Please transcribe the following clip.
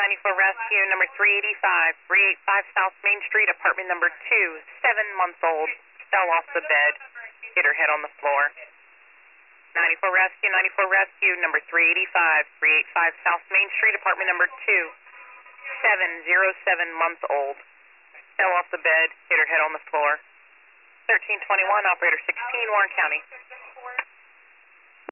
94 Rescue, number 385, 385 South Main Street, apartment number 2, 7-month-old, fell off the bed, hit her head on the floor. 94 Rescue, number 385, 385 South Main Street, apartment number 2, 707-month-old, fell off the bed, hit her head on the floor. 1321, operator 16, Warren County.